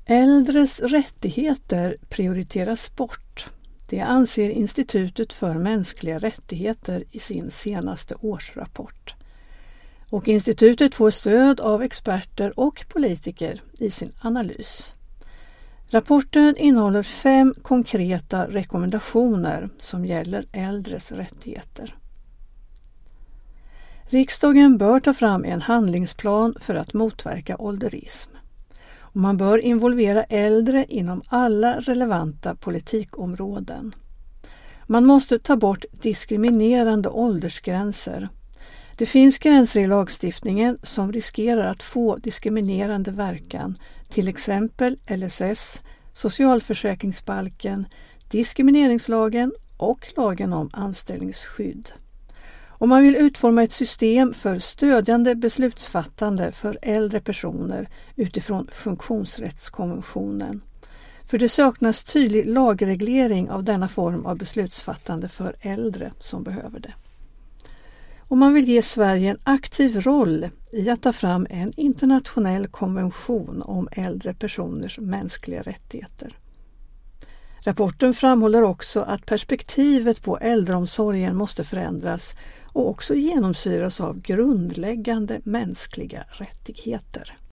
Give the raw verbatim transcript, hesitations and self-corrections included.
Äldres rättigheter prioriteras bort. Det anser Institutet för mänskliga rättigheter i sin senaste årsrapport. Och institutet får stöd av experter och politiker i sin analys. Rapporten innehåller fem konkreta rekommendationer som gäller äldres rättigheter. Riksdagen bör ta fram en handlingsplan för att motverka ålderism. Och man bör involvera äldre inom alla relevanta politikområden. Man måste ta bort diskriminerande åldersgränser. Det finns gränser i lagstiftningen som riskerar att få diskriminerande verkan, till exempel L S S, socialförsäkringsbalken, diskrimineringslagen och lagen om anställningsskydd. Om man vill utforma ett system för stödjande beslutsfattande för äldre personer utifrån funktionsrättskonventionen. För det saknas tydlig lagreglering av denna form av beslutsfattande för äldre som behöver det. Om man vill ge Sverige en aktiv roll i att ta fram en internationell konvention om äldre personers mänskliga rättigheter. Rapporten framhåller också att perspektivet på äldreomsorgen måste förändras och också genomsyras av grundläggande mänskliga rättigheter.